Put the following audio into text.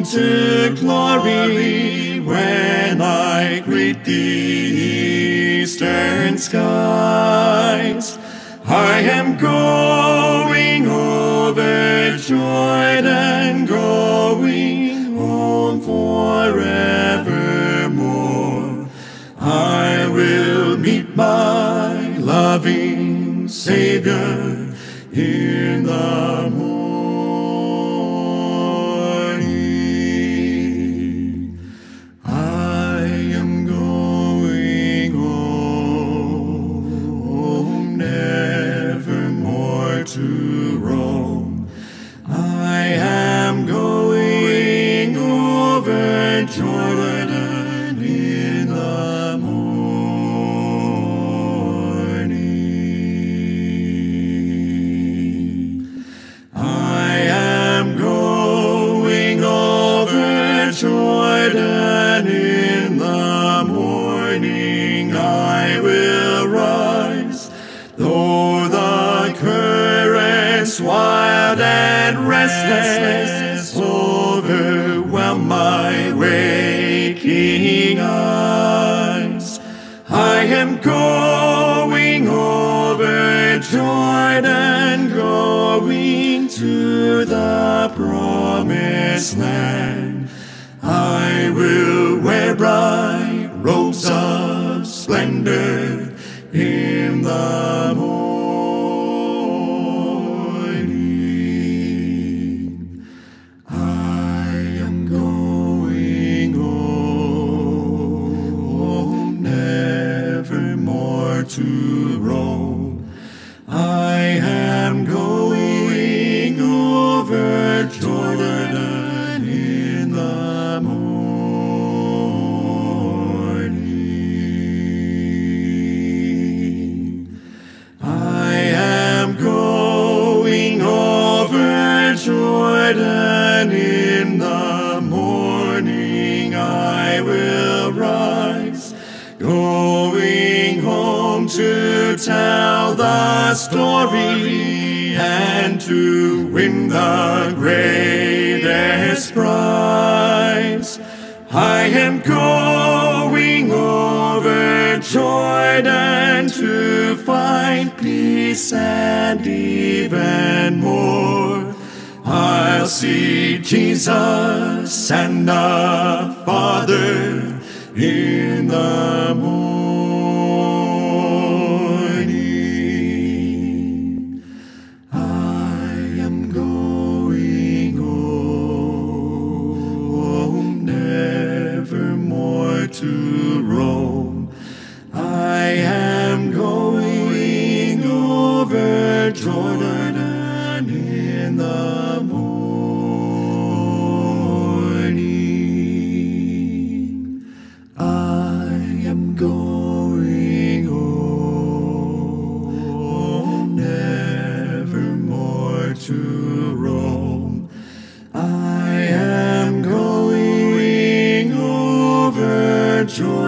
to glory when I greet the eastern skies. I am going over Jordan, going home forevermore. I will meet my loving Savior in the morning. I am going home, nevermore to roam. I am going over Jordan in the morning. I am going over Jordan in the morning. I will rise, though the currents wild and restless overwhelm my waking eyes. I am going over Jordan, going to the promised land. I will wear bright robes of splendor in the morning. I am going home, nevermore to roam. I am going over Jordan in the morning. I am going over Jordan in the morning. I will rise, going home to tell the story and to win the greatest prize. I am going over Jordan to find peace and even more. I'll see Jesus and the Father in the morning. I am going home, nevermore to roam. I am going over Jordan in the morning. I am going home, nevermore to roam. I am going over Jordan